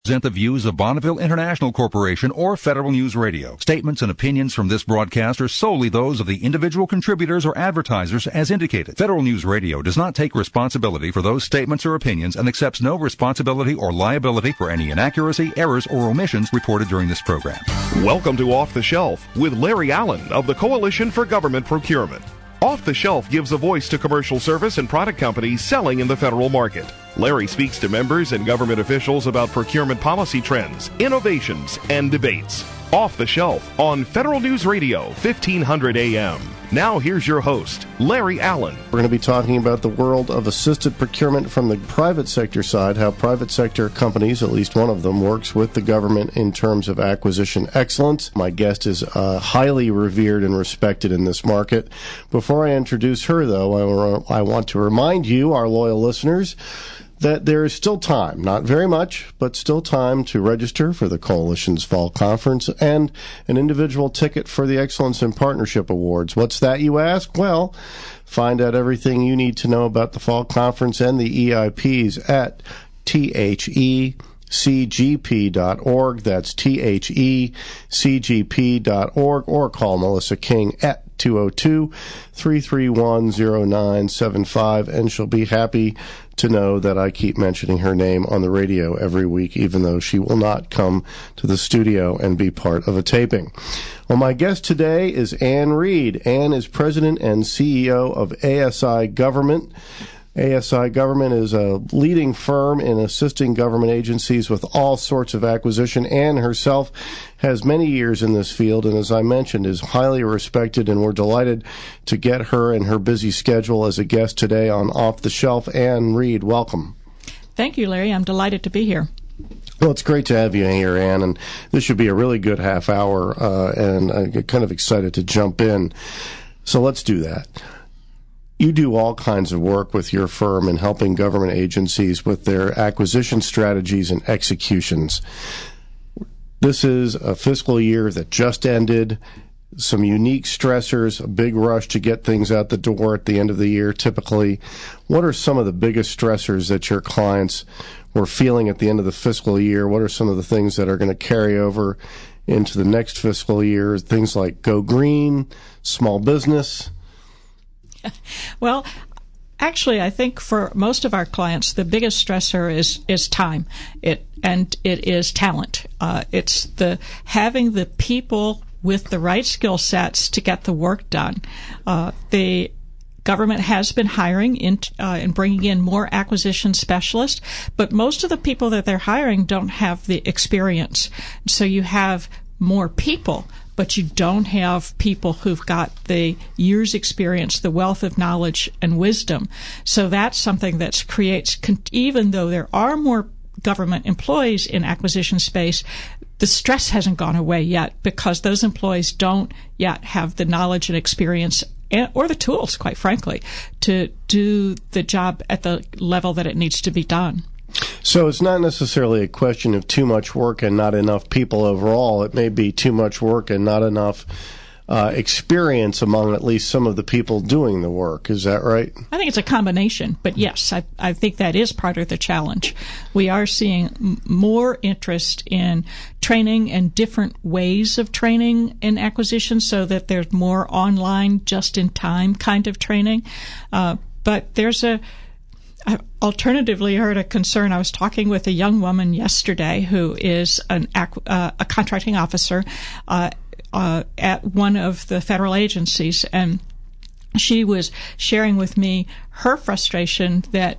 Present the views of Bonneville International Corporation or Federal News Radio. Statements and opinions from this broadcast are solely those of the individual contributors or advertisers as indicated. Federal News Radio does not take responsibility for those statements or opinions and accepts no responsibility or liability for any inaccuracy, errors, or omissions reported during this program. Welcome to Off the Shelf with Larry Allen of the Coalition for Government Procurement. Off the Shelf gives a voice to commercial service and product companies selling in the federal market. Larry speaks to members and government officials about procurement policy trends, innovations, and debates. Off the Shelf on Federal News Radio, 1500 AM. Now here's your host, Larry Allen. We're going to be talking about the world of assisted procurement from the private sector side, how private sector companies, at least one of them, works with the government in terms of acquisition excellence. My guest is highly revered and respected in this market. Before I introduce her, though, I want to remind you, our loyal listeners, that there is still time, not very much, but still time to register for the Coalition's Fall Conference and an individual ticket for the Excellence in Partnership Awards. What's that, you ask? Well, find out everything you need to know about the Fall Conference and the EIPs at thecgp.org. That's thecgp.org, or call Melissa King at 202-331-0975, and she'll be happy to know that I keep mentioning her name on the radio every week, even though she will not come to the studio and be part of a taping. Well, my guest today is Ann Reed. Ann is president and CEO of ASI Government. ASI Government is a leading firm in assisting government agencies with all sorts of acquisition. Ann herself has many years in this field, and as I mentioned, is highly respected, and we're delighted to get her and her busy schedule as a guest today on Off the Shelf. Ann Reed, welcome. Thank you, Larry. I'm delighted to be here. Well, it's great to have you here, Ann, and this should be a really good half hour, and I'm kind of excited to jump in. So let's do that. You do all kinds of work with your firm in helping government agencies with their acquisition strategies and executions. This is a fiscal year that just ended, some unique stressors, a big rush to get things out the door at the end of the year typically. What are some of the biggest stressors that your clients were feeling at the end of the fiscal year? What are some of the things that are going to carry over into the next fiscal year? Things like Go Green, small business. Well, actually, I think for most of our clients, the biggest stressor is time. It is talent. It's having the people with the right skill sets to get the work done. The government has been hiring and bringing in more acquisition specialists, but most of the people that they're hiring don't have the experience. So you have more people, but you don't have people who've got the years' experience, the wealth of knowledge and wisdom. So that's something that creates, even though there are more government employees in acquisition space, the stress hasn't gone away yet because those employees don't yet have the knowledge and experience or the tools, quite frankly, to do the job at the level that it needs to be done. So it's not necessarily a question of too much work and not enough people overall. It may be too much work and not enough experience among at least some of the people doing the work. Is that right? I think it's a combination, but yes, I think that is part of the challenge. We are seeing more interest in training and different ways of training in acquisition so that there's more online, just-in-time kind of training. But there's I alternatively heard a concern. I was talking with a young woman yesterday who is a contracting officer at one of the federal agencies, and she was sharing with me her frustration that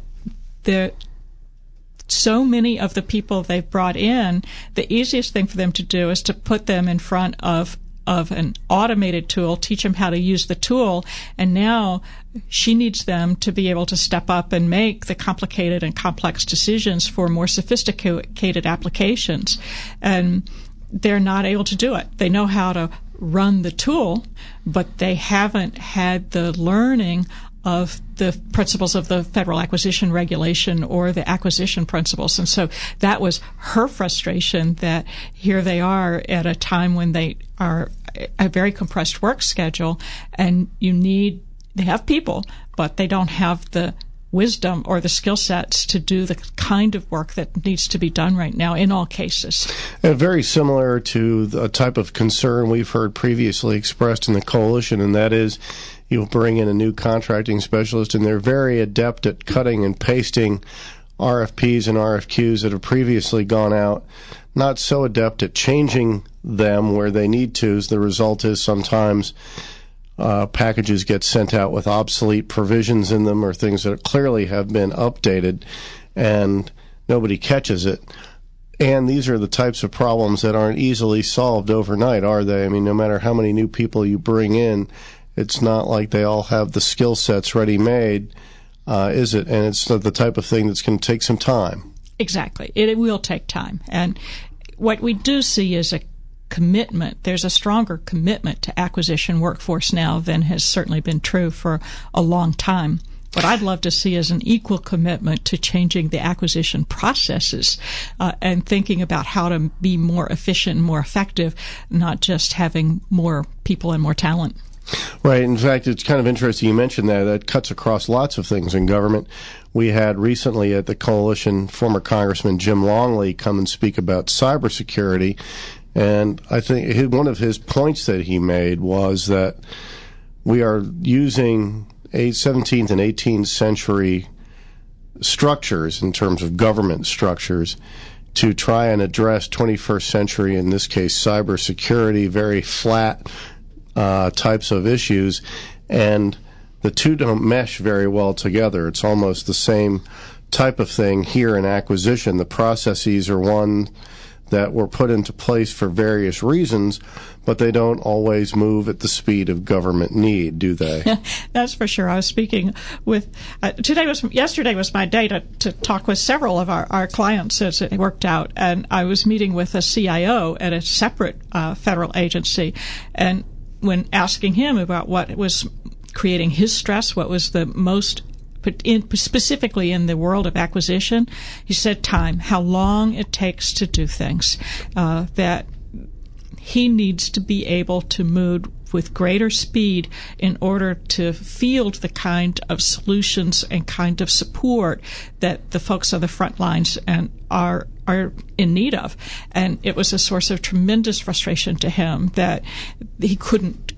so many of the people they've brought in, the easiest thing for them to do is to put them in front of an automated tool, teach them how to use the tool, and now she needs them to be able to step up and make the complicated and complex decisions for more sophisticated applications. And they're not able to do it. They know how to run the tool, but they haven't had the learning of the principles of the Federal Acquisition Regulation or the acquisition principles. And so that was her frustration, that here they are at a time when they are a very compressed work schedule, and they have people, but they don't have the wisdom or the skill sets to do the kind of work that needs to be done right now in all cases. And very similar to the type of concern we've heard previously expressed in the coalition, and that is you'll bring in a new contracting specialist, and they're very adept at cutting and pasting RFPs and RFQs that have previously gone out, not so adept at changing them where they need to. The result is sometimes packages get sent out with obsolete provisions in them or things that clearly have been updated and nobody catches it. And these are the types of problems that aren't easily solved overnight, are they? I mean, no matter how many new people you bring in, it's not like they all have the skill sets ready-made, is it? And it's the type of thing that's going to take some time. Exactly. It will take time. And what we do see is a commitment. There's a stronger commitment to acquisition workforce now than has certainly been true for a long time. What I'd love to see is an equal commitment to changing the acquisition processes and thinking about how to be more efficient and more effective, not just having more people and more talent. Right. In fact, it's kind of interesting you mentioned that. That cuts across lots of things in government. We had recently at the coalition former Congressman Jim Longley come and speak about cybersecurity. And I think one of his points that he made was that we are using 17th and 18th century structures in terms of government structures to try and address 21st century, in this case, cybersecurity, very flat types of issues. And the two don't mesh very well together. It's almost the same type of thing here in acquisition. The processes are one that were put into place for various reasons, but they don't always move at the speed of government need, do they? That's for sure. I was speaking with yesterday was my day to talk with several of our clients as it worked out, and I was meeting with a CIO at a separate federal agency, and when asking him about what was creating his stress, what was the most specifically in the world of acquisition, he said time, how long it takes to do things, that he needs to be able to move with greater speed in order to field the kind of solutions and kind of support that the folks on the front lines and are in need of. And it was a source of tremendous frustration to him that he couldn't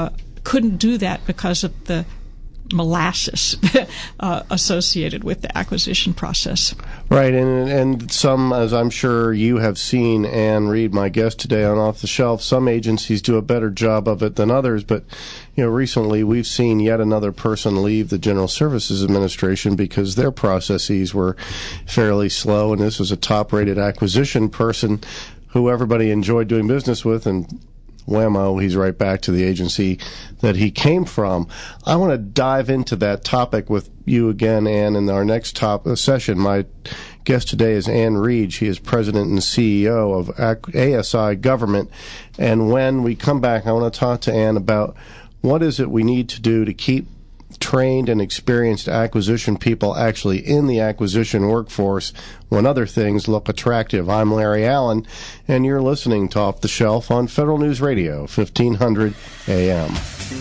do that because of the molasses associated with the acquisition process. Right, and some, as I'm sure you have seen, Ann Reed, my guest today on Off the Shelf, some agencies do a better job of it than others, but recently we've seen yet another person leave the General Services Administration because their processes were fairly slow, and this was a top-rated acquisition person who everybody enjoyed doing business with, and whammo, he's right back to the agency that he came from. I want to dive into that topic with you again, Ann, in our next session. My guest today is Ann Reed. She is president and CEO of ASI Government. And when we come back, I want to talk to Ann about what is it we need to do to keep trained and experienced acquisition people actually in the acquisition workforce when other things look attractive. I'm Larry Allen, and you're listening to Off the Shelf on Federal News Radio, 1500 AM.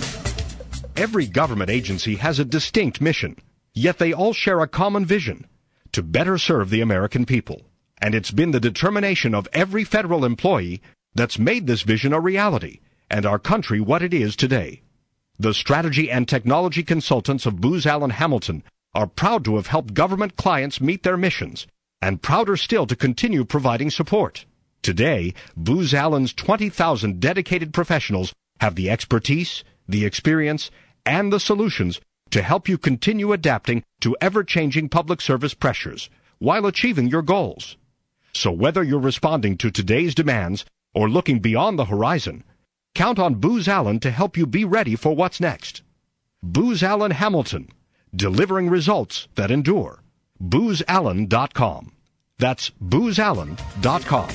Every government agency has a distinct mission, yet they all share a common vision: to better serve the American people. And it's been the determination of every federal employee that's made this vision a reality and our country what it is today. The strategy and technology consultants of Booz Allen Hamilton are proud to have helped government clients meet their missions, and prouder still to continue providing support. Today, Booz Allen's 20,000 dedicated professionals have the expertise, the experience, and the solutions to help you continue adapting to ever-changing public service pressures while achieving your goals. So whether you're responding to today's demands or looking beyond the horizon, count on Booz Allen to help you be ready for what's next. Booz Allen Hamilton, delivering results that endure. BoozAllen.com. That's BoozAllen.com.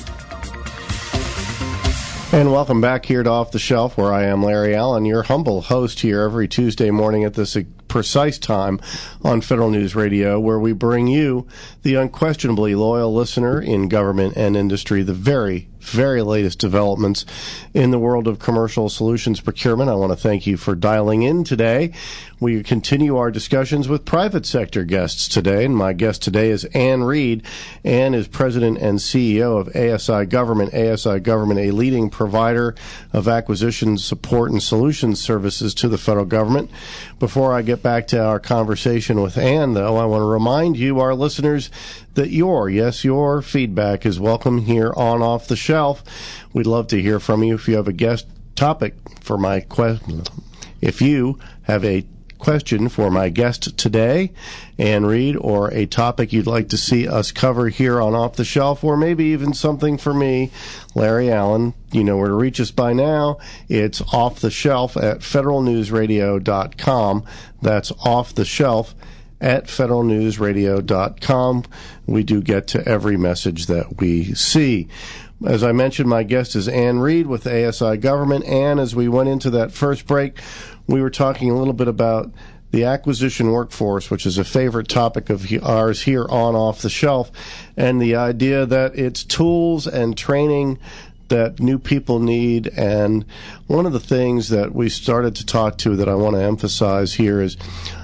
And welcome back here to Off the Shelf, where I am Larry Allen, your humble host here every Tuesday morning at this precise time on Federal News Radio, where we bring you, the unquestionably loyal listener in government and industry, the very latest developments in the world of commercial solutions procurement. I want to thank you for dialing in today. We continue our discussions with private sector guests today, and my guest today is Ann Reed. Ann is President and CEO of ASI Government. ASI Government, a leading provider of acquisition, support, and solutions services to the federal government. Before I get back to our conversation with Ann, though, I want to remind you, our listeners, that your feedback is welcome here on Off the Shelf. We'd love to hear from you if you have a guest topic for my question. If you have a question for my guest today, Ann Reed, or a topic you'd like to see us cover here on Off the Shelf, or maybe even something for me, Larry Allen, you know where to reach us by now. It's Off the Shelf at federalnewsradio.com. That's Off the Shelf at federalnewsradio.com. We do get to every message that we see. As I mentioned, my guest is Ann Reed with ASI Government. Ann, as we went into that first break, we were talking a little bit about the acquisition workforce, which is a favorite topic of ours here on Off the Shelf, and the idea that it's tools and training that new people need. And one of the things that we started to talk to that I want to emphasize here is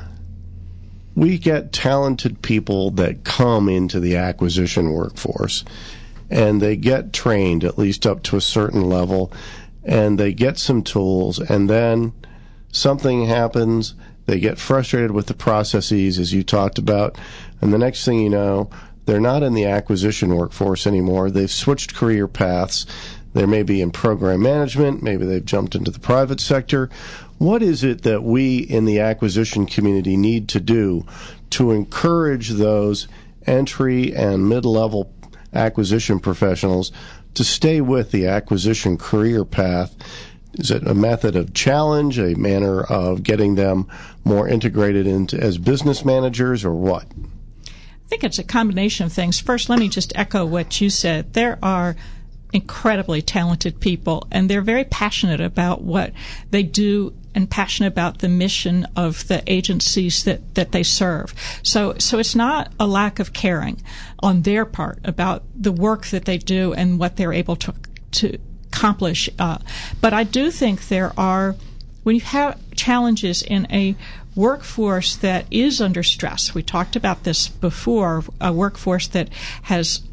we get talented people that come into the acquisition workforce, and they get trained at least up to a certain level, and they get some tools, and then something happens. They get frustrated with the processes, as you talked about, and the next thing you know, they're not in the acquisition workforce anymore. They've switched career paths. They may be in program management. Maybe they've jumped into the private sector. What is it that we in the acquisition community need to do to encourage those entry and mid-level acquisition professionals to stay with the acquisition career path? Is it a method of challenge, a manner of getting them more integrated into as business managers, or what? I think it's a combination of things. First, let me just echo what you said. There are incredibly talented people, and they're very passionate about what they do and passionate about the mission of the agencies that they serve. So it's not a lack of caring on their part about the work that they do and what they're able to accomplish. But I do think there are, when you have challenges in a workforce that is under stress, we talked about this before, a workforce that has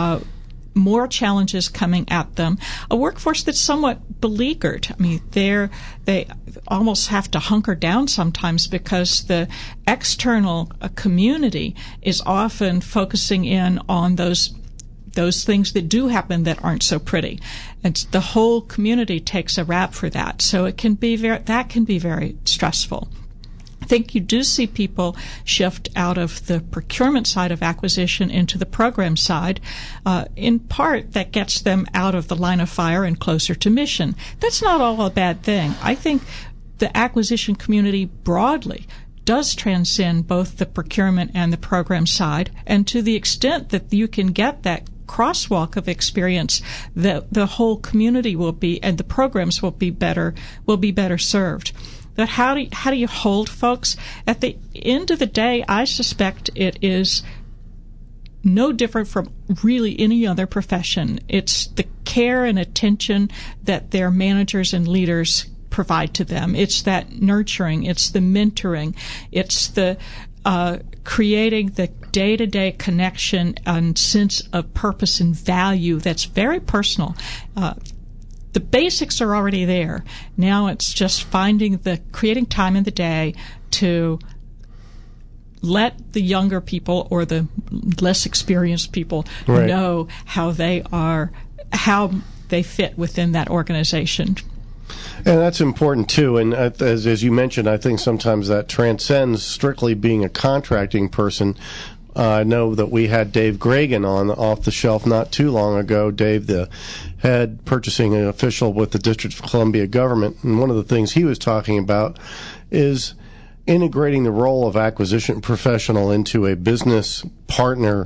more challenges coming at them, a workforce that's somewhat beleaguered. I mean, they almost have to hunker down sometimes because the external community is often focusing in on those things that do happen that aren't so pretty. And the whole community takes a rap for that. So it can be that can be very stressful. I think you do see people shift out of the procurement side of acquisition into the program side. In part, that gets them out of the line of fire and closer to mission. That's not all a bad thing. I think the acquisition community broadly does transcend both the procurement and the program side, and to the extent that you can get that crosswalk of experience, the whole community will be, and the programs will be better served. But how do you hold folks? At the end of the day, I suspect it is no different from really any other profession. It's the care and attention that their managers and leaders provide to them. It's that nurturing. It's the mentoring. It's the creating the day-to-day connection and sense of purpose and value that's very personal. The basics are already there. Now it's just creating time in the day to let the younger people or the less experienced people know how they fit within that organization. And that's important, too. And as you mentioned, I think sometimes that transcends strictly being a contracting person. I know that we had Dave Gragan on Off the Shelf not too long ago. Dave, the head purchasing official with the District of Columbia government. And one of the things he was talking about is integrating the role of acquisition professional into a business partner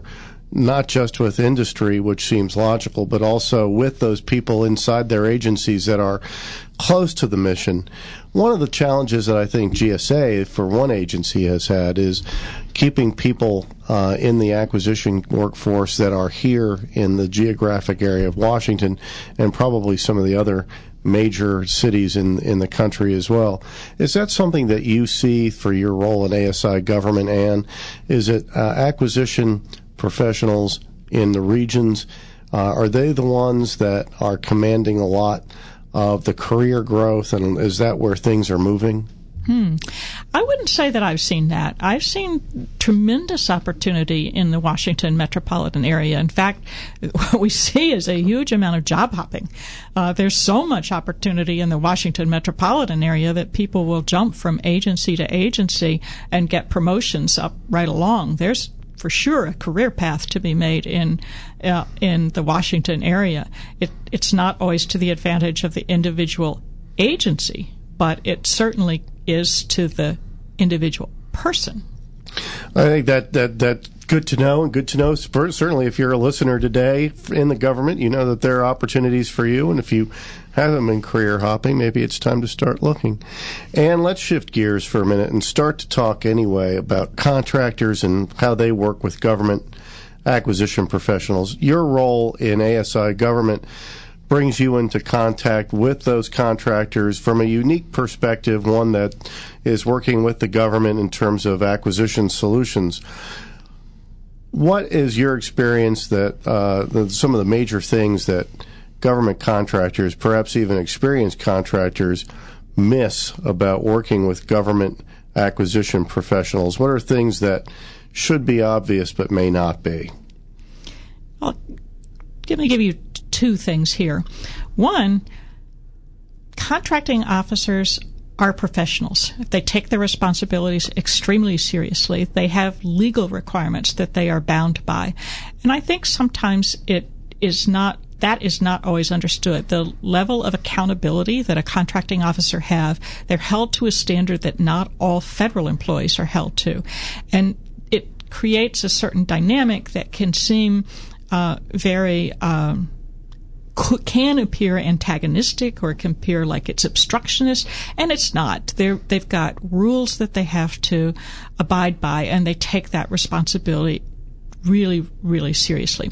not just with industry, which seems logical, but also with those people inside their agencies that are close to the mission. One of the challenges that I think GSA, for one agency, has had is keeping people in the acquisition workforce that are here in the geographic area of Washington and probably some of the other major cities in the country as well. Is that something that you see for your role in ASI government, Ann? Is it acquisition professionals in the regions? Are they the ones that are commanding a lot of the career growth, and is that where things are moving? I wouldn't say that I've seen that. I've seen tremendous opportunity in the Washington metropolitan area. In fact, what we see is a huge amount of job hopping. There's so much opportunity in the Washington metropolitan area that people will jump from agency to agency and get promotions up right along. There's for sure a career path to be made in the Washington area. It's not always to the advantage of the individual agency, but it certainly is to the individual person. I think that's good to know, and good to know. Certainly, if you're a listener today in the government, you know that there are opportunities for you, and if you haven't been career hopping, maybe it's time to start looking. And let's shift gears for a minute and start to talk anyway about contractors and how they work with government acquisition professionals. Your role in ASI government brings you into contact with those contractors from a unique perspective, one that is working with the government in terms of acquisition solutions. What is your experience that some of the major things that government contractors, perhaps even experienced contractors, miss about working with government acquisition professionals? What are things that should be obvious but may not be? Well, let me give you two things here. One, contracting officers are professionals. They take their responsibilities extremely seriously. They have legal requirements that they are bound by. And I think sometimes that is not always understood. The level of accountability that a contracting officer have, they're held to a standard that not all federal employees are held to. And it creates a certain dynamic that can seem can appear antagonistic or can appear like it's obstructionist, and it's not. They've got rules that they have to abide by, and they take that responsibility really, really seriously.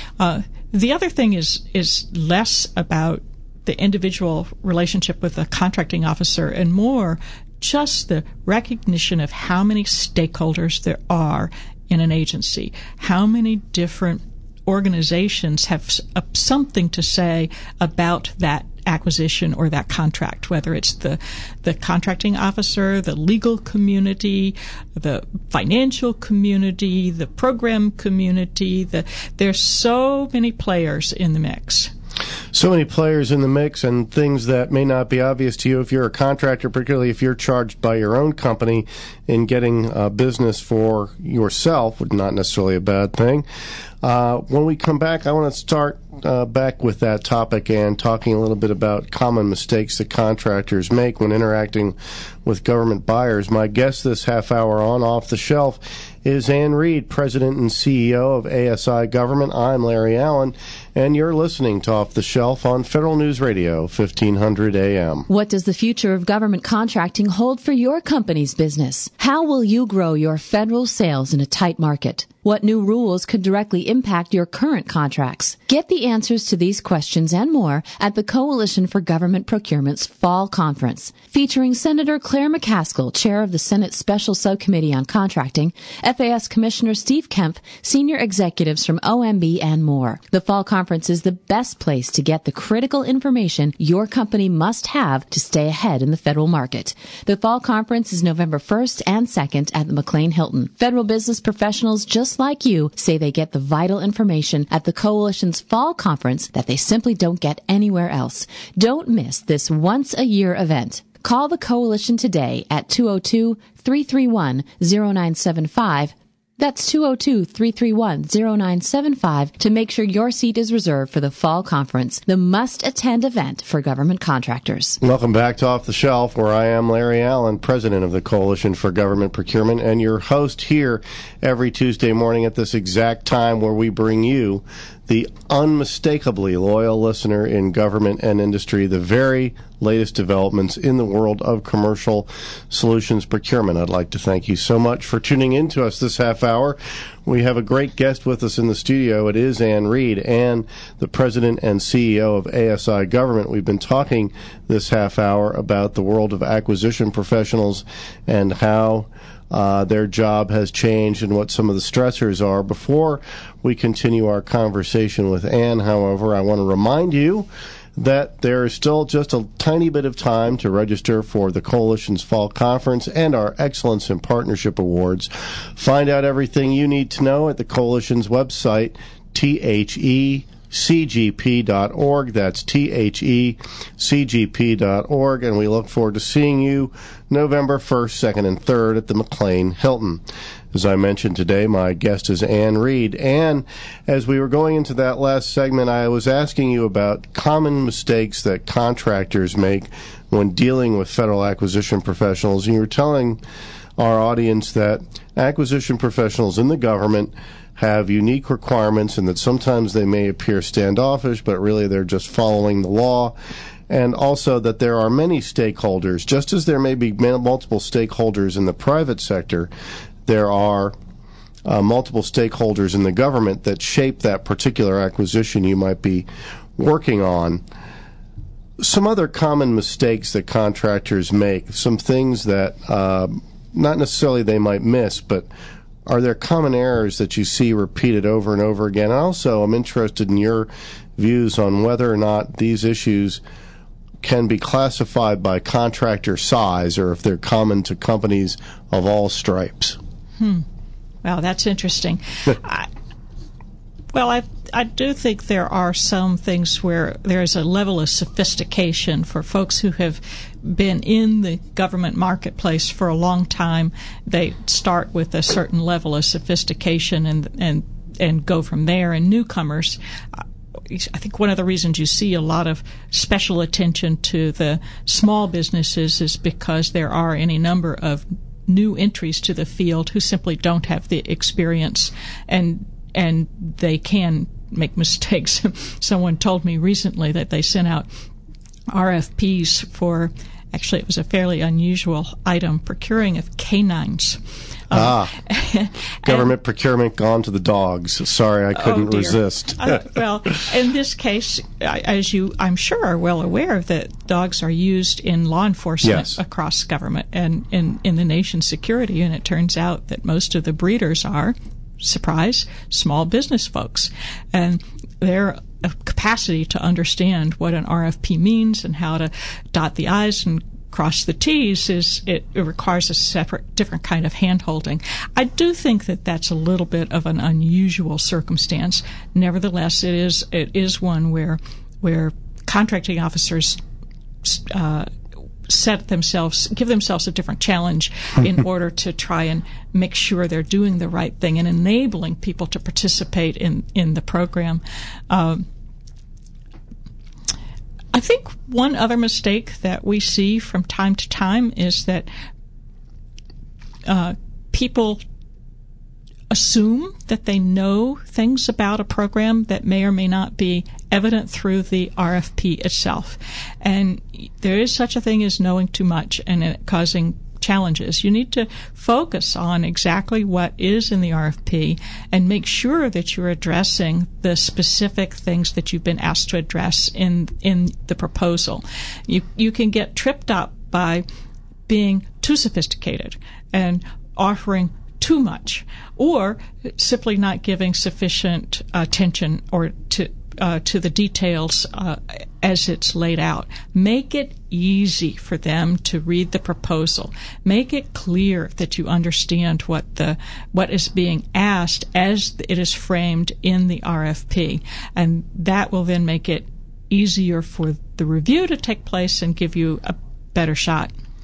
The other thing is less about the individual relationship with a contracting officer and more just the recognition of how many stakeholders there are in an agency, how many different organizations have something to say about that acquisition or that contract, whether it's the contracting officer, the legal community, the financial community, the program community. There's so many players in the mix. So many players in the mix, and things that may not be obvious to you if you're a contractor, particularly if you're charged by your own company in getting business for yourself, would not necessarily a bad thing. When we come back, I want to start back with that topic and talking a little bit about common mistakes that contractors make when interacting with government buyers. My guest this half hour on Off the Shelf is Ann Reed, President and CEO of ASI Government. I'm Larry Allen, and you're listening to Off the Shelf on Federal News Radio, 1500 AM. What does the future of government contracting hold for your company's business? How will you grow your federal sales in a tight market? What new rules could directly impact your current contracts? Get the answers to these questions and more at the Coalition for Government Procurement's Fall Conference, featuring Senator Claire McCaskill, Chair of the Senate Special Subcommittee on Contracting, FAS Commissioner Steve Kempf, senior executives from OMB, and more. The Fall Conference is the best place to get the critical information your company must have to stay ahead in the federal market. The Fall Conference is November 1st and 2nd at the McLean Hilton. Federal business professionals just like you say they get the vital information at the Coalition's Fall Conference that they simply don't get anywhere else. Don't miss this once-a-year event. Call the Coalition today at 202-331-0975 That's 202-331-0975 to make sure your seat is reserved for the fall conference, the must-attend event for government contractors. Welcome back to Off the Shelf, where I am Larry Allen, president of the Coalition for Government Procurement, and your host here every Tuesday morning at this exact time, where we bring you, the unmistakably loyal listener in government and industry, the very latest developments in the world of commercial solutions procurement. I'd like to thank you so much for tuning in to us this half hour. We have a great guest with us in the studio. It is Ann Reed, Ann, the president and CEO of ASI Government. We've been talking this half hour about the world of acquisition professionals and how their job has changed and what some of the stressors are. Before we continue our conversation with Ann, however, I want to remind you that there is still just a tiny bit of time to register for the Coalition's Fall Conference and our Excellence in Partnership Awards. Find out everything you need to know at the Coalition's website, thecgp.org. That's thecgp.org, and we look forward to seeing you November 1st, 2nd, and 3rd at the McLean Hilton. As I mentioned today, my guest is Ann Reed. Ann, as we were going into that last segment, I was asking you about common mistakes that contractors make when dealing with federal acquisition professionals. And you were telling our audience that acquisition professionals in the government have unique requirements and that sometimes they may appear standoffish, but really they're just following the law. And also that there are many stakeholders. Just as there may be multiple stakeholders in the private sector, there are multiple stakeholders in the government that shape that particular acquisition you might be working on. Some other common mistakes that contractors make, some things that not necessarily they might miss, but are there common errors that you see repeated over and over again? And also, I'm interested in your views on whether or not these issues can be classified by contractor size or if they're common to companies of all stripes. Wow, that's interesting. I do think there are some things where there is a level of sophistication for folks who have been in the government marketplace for a long time. They start with a certain level of sophistication and go from there. And newcomers, I think one of the reasons you see a lot of special attention to the small businesses is because there are any number of new entries to the field who simply don't have the experience and they can make mistakes. Someone told me recently that they sent out RFPs for, actually it was a fairly unusual item, procuring of canines. Government procurement gone to the dogs. Sorry, I couldn't resist. Well, in this case, as you, I'm sure, are well aware, that dogs are used in law enforcement across government and in the nation's security, and it turns out that most of the breeders are, surprise, small business folks. And their capacity to understand what an RFP means and how to dot the I's and cross the T's it requires a different kind of hand-holding. I do think that that's a little bit of an unusual circumstance. Nevertheless, it is one where contracting officers give themselves a different challenge in order to try and make sure they're doing the right thing and enabling people to participate in the program. I think one other mistake that we see from time to time is that people assume that they know things about a program that may or may not be evident through the RFP itself. And there is such a thing as knowing too much and it causing challenges. You need to focus on exactly what is in the RFP and make sure that you're addressing the specific things that you've been asked to address in the proposal. You can get tripped up by being too sophisticated and offering too much, or simply not giving sufficient attention or to the details as it's laid out. Make it easy for them to read the proposal. Make it clear that you understand what is being asked as it is framed in the RFP, and that will then make it easier for the review to take place and give you a better shot.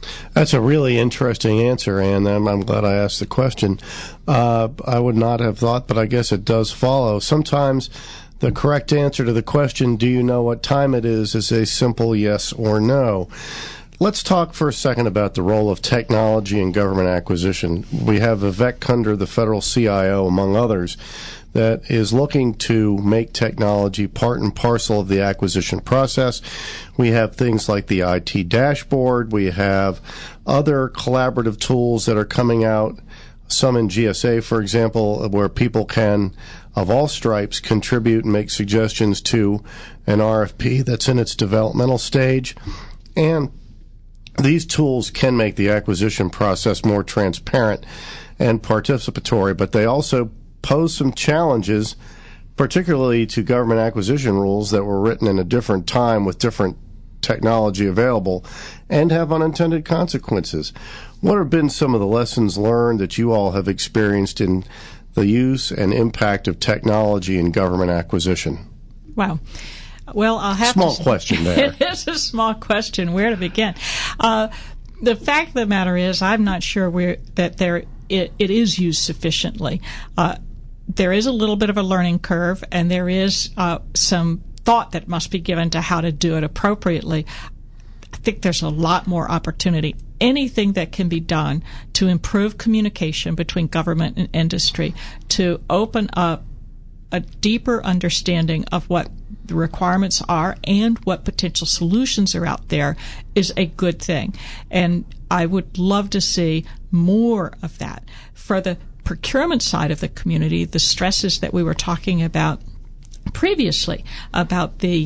That's a really interesting answer, and I'm glad I asked the question. I would not have thought, but I guess it does follow. Sometimes the correct answer to the question, do you know what time it is a simple yes or no. Let's talk for a second about the role of technology in government acquisition. We have Vivek Kunder, the federal CIO, among others, that is looking to make technology part and parcel of the acquisition process. We have things like the IT dashboard. We have other collaborative tools that are coming out, some in GSA, for example, where people can, of all stripes, contribute and make suggestions to an RFP that's in its developmental stage. And these tools can make the acquisition process more transparent and participatory, but they also pose some challenges, particularly to government acquisition rules that were written in a different time with different technology available and have unintended consequences. What have been some of the lessons learned that you all have experienced in the use and impact of technology in government acquisition? Wow. Well, I'll have small question there. It is a small question. Where to begin? The fact of the matter is, I'm not sure it is used sufficiently. There is a little bit of a learning curve, and there is some thought that must be given to how to do it appropriately. I think there's a lot more opportunity. Anything that can be done to improve communication between government and industry, to open up a deeper understanding of what the requirements are and what potential solutions are out there, is a good thing. And I would love to see more of that. For the procurement side of the community, the stresses that we were talking about previously, about the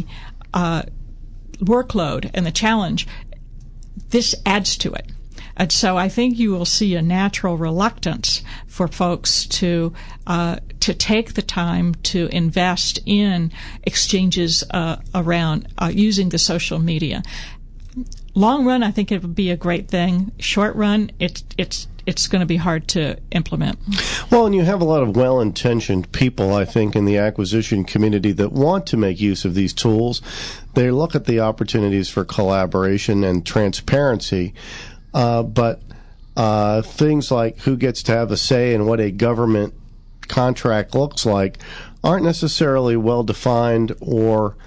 workload and the challenge, this adds to it. And so I think you will see a natural reluctance for folks to take the time to invest in exchanges around using the social media. Long run, I think it would be a great thing. Short run, it's going to be hard to implement. Well, and you have a lot of well-intentioned people, I think, in the acquisition community that want to make use of these tools. They look at the opportunities for collaboration and transparency, but things like who gets to have a say in what a government contract looks like aren't necessarily well-defined or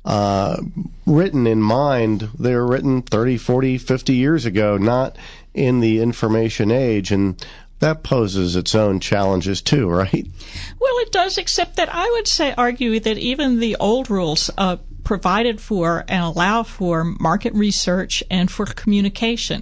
written in mind. They were written 30, 40, 50 years ago, not in the information age, and that poses its own challenges too, right? Well, it does, except that I would argue that even the old rules provided for and allow for market research and for communication.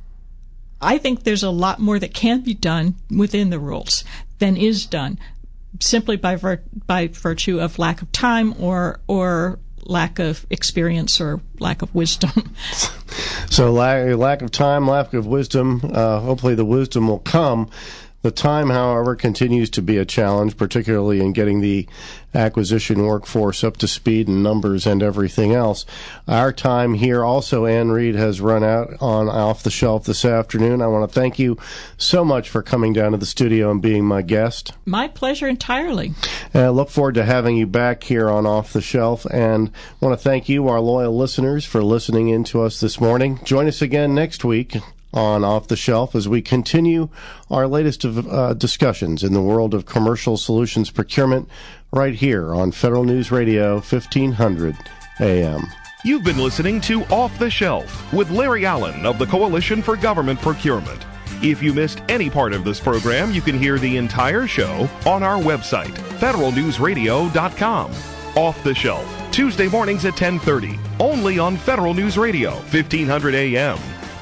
I think there's a lot more that can be done within the rules than is done simply by virtue of lack of time or lack of experience or lack of wisdom. So lack of time, lack of wisdom. Hopefully the wisdom will come. The time, however, continues to be a challenge, particularly in getting the acquisition workforce up to speed in numbers and everything else. Our time here also, Ann Reed, has run out on Off the Shelf this afternoon. I want to thank you so much for coming down to the studio and being my guest. My pleasure entirely. And I look forward to having you back here on Off the Shelf, and I want to thank you, our loyal listeners, for listening in to us this morning. Join us again next week on Off the Shelf as we continue our latest discussions in the world of commercial solutions procurement right here on Federal News Radio 1500 AM. You've been listening to Off the Shelf with Larry Allen of the Coalition for Government Procurement. If you missed any part of this program, you can hear the entire show on our website, federalnewsradio.com. Off the Shelf, Tuesday mornings at 10:30, only on Federal News Radio 1500 AM.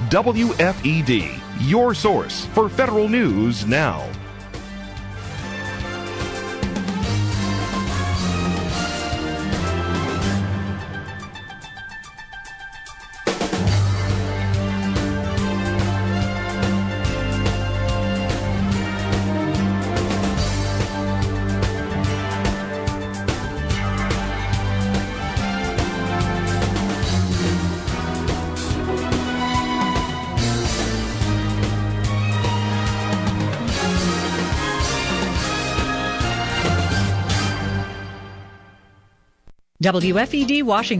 WFED, your source for federal news now. WFED Washington.